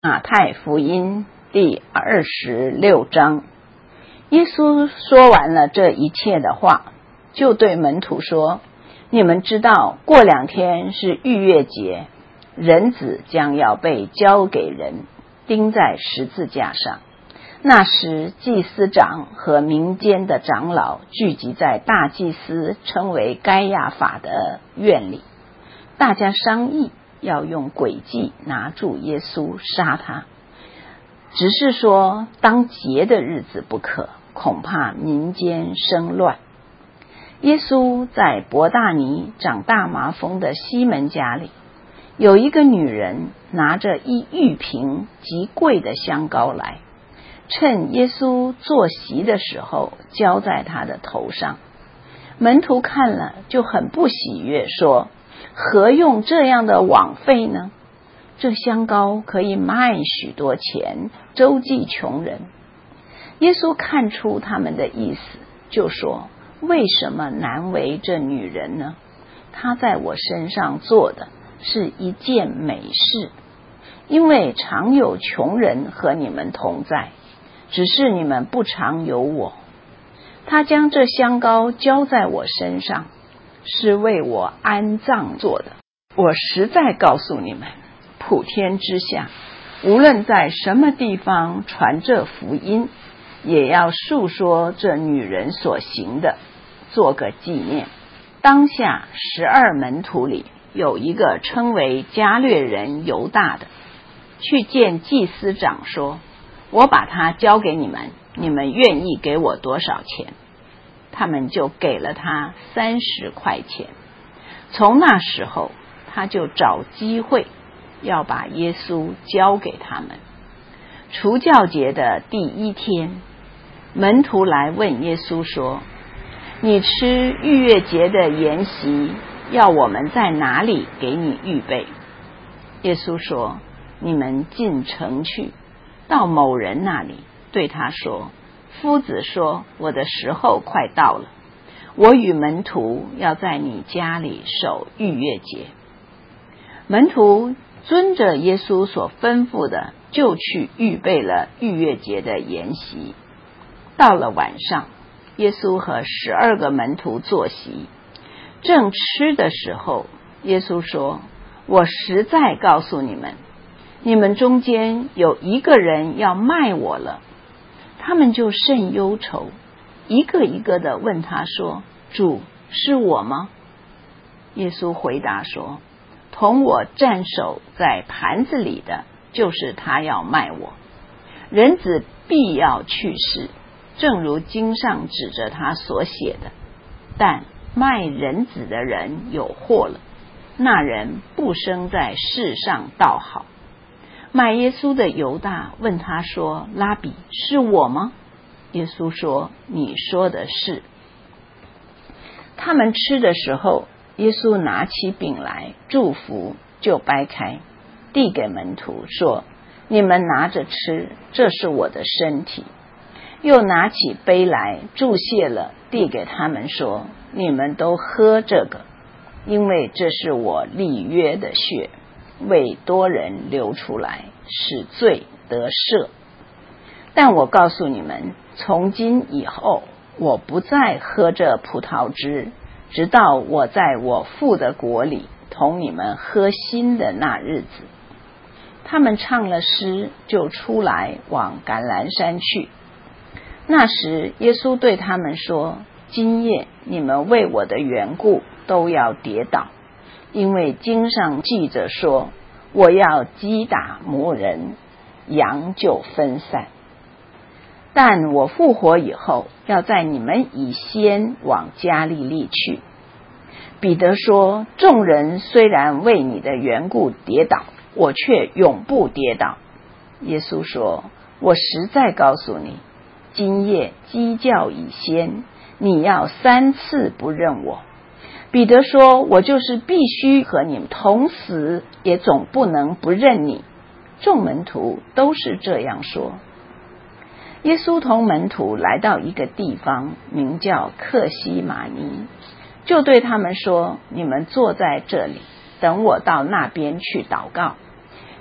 马太福音第26章，耶稣说完了这一切的话，就对门徒说：你们知道过2天是逾越节，人子将要被交给人，钉在十字架上。那时祭司长和民间的长老聚集在大祭司称为该亚法的院里，大家商议要用诡计拿住耶稣，杀他。只是说当节的日子不可，恐怕民间生乱。耶稣在伯大尼长大麻风的西门家里，有一个女人拿着1玉瓶极贵的香膏来，趁耶稣坐席的时候浇在他的头上。门徒看了就很不喜悦，说：何用这样的枉费呢？这香膏可以卖许多钱，周济穷人。耶稣看出他们的意思，就说：为什么难为这女人呢？她在我身上做的是一件美事，因为常有穷人和你们同在，只是你们不常有我。她将这香膏浇在我身上，是为我安葬做的。我实在告诉你们，普天之下，无论在什么地方传这福音，也要述说这女人所行的，做个纪念。当下12门徒里有一个称为加略人犹大的，去见祭司长说：我把他交给你们，你们愿意给我多少钱？他们就给了他30块钱。从那时候，他就找机会要把耶稣交给他们。除酵节的第1天，门徒来问耶稣说：你吃逾越节的筵席，要我们在哪里给你预备？耶稣说：你们进城去，到某人那里，对他说：夫子说，我的时候快到了，我与门徒要在你家里守逾越节。门徒遵着耶稣所吩咐的，就去预备了逾越节的筵席。到了晚上，耶稣和12个门徒坐席，正吃的时候，耶稣说：我实在告诉你们，你们中间有一个人要卖我了。他们就甚忧愁，一个一个的问他说：主，是我吗？耶稣回答说：同我蘸手在盘子里的，就是他要卖我。人子必要去世，正如经上指着他所写的。但卖人子的人有祸了，那人不生在世上倒好。卖耶稣的犹大问他说：拉比，是我吗？耶稣说：你说的是。他们吃的时候，耶稣拿起饼来祝福，就掰开，递给门徒说：你们拿着吃，这是我的身体。又拿起杯来祝谢了，递给他们说：你们都喝这个，因为这是我立约的血，为多人流出来，使罪得赦。但我告诉你们，从今以后，我不再喝这葡萄汁，直到我在我父的国里同你们喝新的那日子。他们唱了诗，就出来往橄榄山去。那时耶稣对他们说：今夜你们为我的缘故都要跌倒，因为经上记着说，我要击打牧人，羊就分散。但我复活以后，要在你们以先往加利利去。彼得说：众人虽然为你的缘故跌倒，我却永不跌倒。耶稣说：我实在告诉你，今夜鸡叫以先，你要3次不认我。彼得说：我就是必须和你们同死，也总不能不认你。众门徒都是这样说。耶稣同门徒来到一个地方，名叫客西马尼，就对他们说：你们坐在这里，等我到那边去祷告。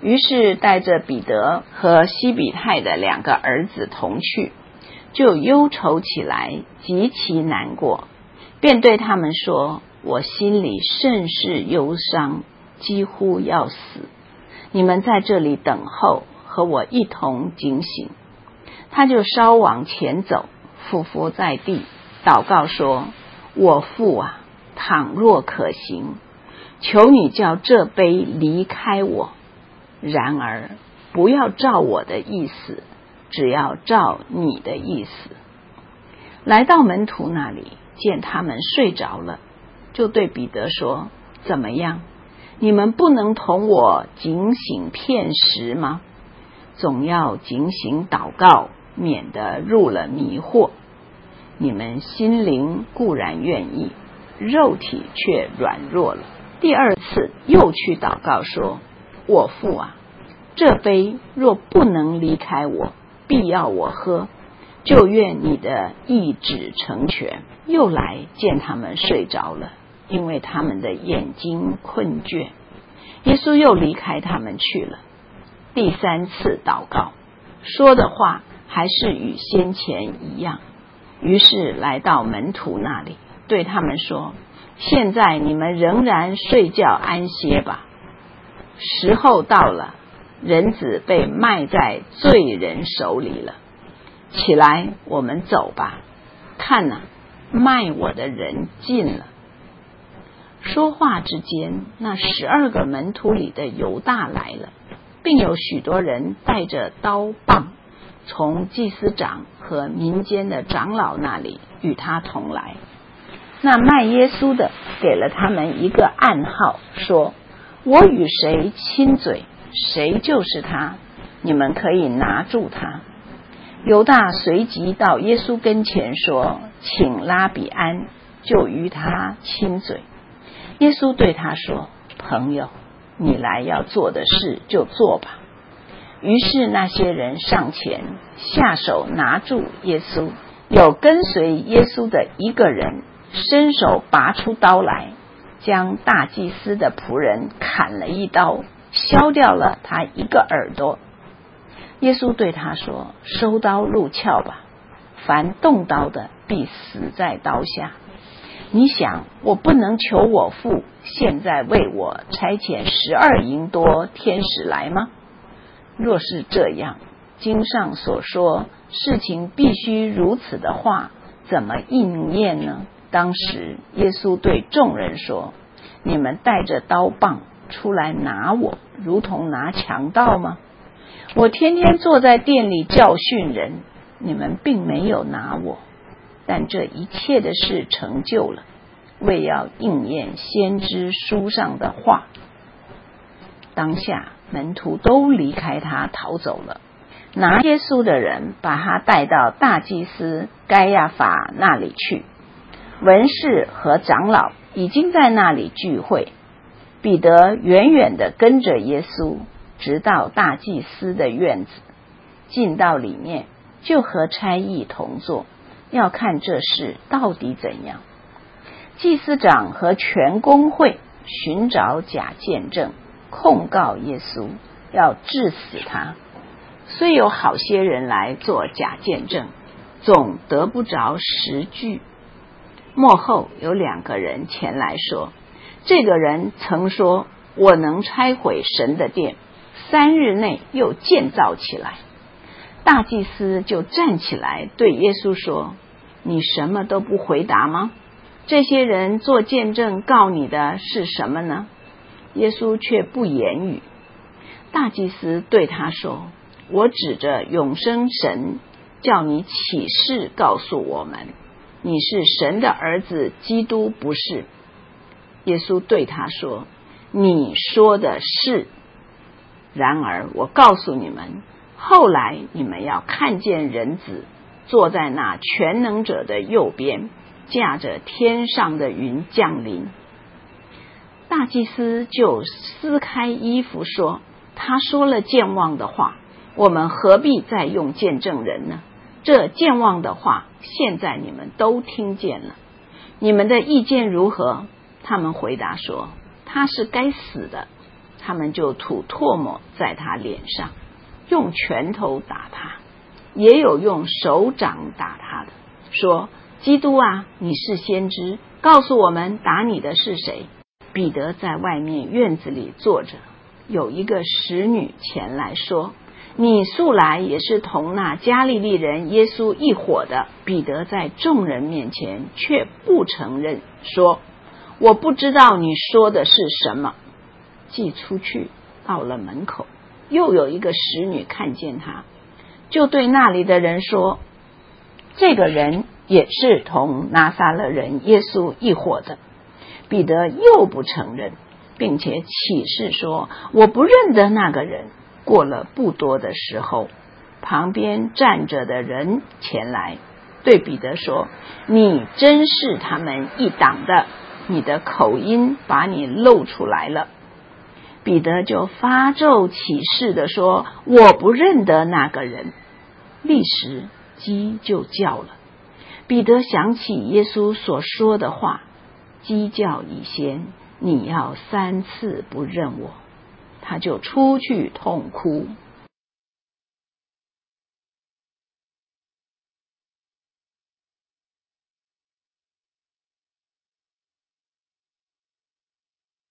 于是带着彼得和西比泰的2个儿子同去，就忧愁起来，极其难过，便对他们说：我心里甚是忧伤，几乎要死。你们在这里等候，和我一同警醒。他就稍往前走，俯伏在地，祷告说：我父啊，倘若可行，求你叫这杯离开我，然而不要照我的意思，只要照你的意思。来到门徒那里，见他们睡着了，就对彼得说：怎么样？你们不能同我警醒片时吗？总要警醒祷告，免得入了迷惑。你们心灵固然愿意，肉体却软弱了。第2次又去祷告说：我父啊，这杯若不能离开我，必要我喝，就愿你的意旨成全。又来见他们睡着了，因为他们的眼睛困倦。耶稣又离开他们去了。第3次祷告，说的话还是与先前一样。于是来到门徒那里，对他们说：现在你们仍然睡觉安歇吧，时候到了，人子被卖在罪人手里了。起来，我们走吧。看哪，卖我的人近了。说话之间，那12个门徒里的犹大来了，并有许多人带着刀棒，从祭司长和民间的长老那里与他同来。那卖耶稣的给了他们一个暗号，说：我与谁亲嘴，谁就是他，你们可以拿住他。犹大随即到耶稣跟前说：请拉比安，就与他亲嘴。耶稣对他说：朋友，你来要做的事就做吧。于是那些人上前下手拿住耶稣，有跟随耶稣的一个人伸手拔出刀来，将大祭司的仆人砍了一刀，削掉了他一个耳朵。耶稣对他说：收刀入鞘吧，凡动刀的必死在刀下。你想，我不能求我父现在为我差遣12营多天使来吗？若是这样，经上所说事情必须如此的话，怎么应验呢？当时耶稣对众人说：你们带着刀棒出来拿我，如同拿强盗吗？我天天坐在殿里教训人，你们并没有拿我，但这一切的事成就了，为要应验先知书上的话。当下门徒都离开他逃走了。拿耶稣的人把他带到大祭司该亚法那里去，文士和长老已经在那里聚会。彼得远远地跟着耶稣，直到大祭司的院子，进到里面，就和差役同坐，要看这事到底怎样。祭司长和全公会寻找假见证，控告耶稣，要治死他。虽有好些人来做假见证，总得不着实据。末后有2个人前来说：这个人曾说，我能拆毁神的殿，3日内又建造起来。大祭司就站起来对耶稣说：你什么都不回答吗？这些人做见证告你的是什么呢？耶稣却不言语。大祭司对他说：我指着永生神，叫你起誓告诉我们，你是神的儿子基督，不是？耶稣对他说：你说的是。然而我告诉你们，后来你们要看见人子坐在那全能者的右边，驾着天上的云降临。大祭司就撕开衣服说：他说了健忘的话，我们何必再用见证人呢？这健忘的话，现在你们都听见了，你们的意见如何？他们回答说：他是该死的。 他们就吐唾沫在他脸上，用拳头打他，也有用手掌打他的，说：基督啊，你是先知，告诉我们打你的是谁。彼得在外面院子里坐着，有一个使女前来说：你素来也是同那加利利人耶稣一伙的。彼得在众人面前却不承认，说：我不知道你说的是什么。既出去到了门口，又有一个使女看见他，就对那里的人说：这个人也是同拿撒勒人耶稣一伙的。彼得又不承认，并且起誓说：我不认得那个人。过了不多的时候，旁边站着的人前来对彼得说：你真是他们一党的，你的口音把你露出来了。彼得就发咒起誓的说：我不认得那个人。立时鸡就叫了。彼得想起耶稣所说的话：鸡叫以先，你要3次不认我。他就出去痛哭。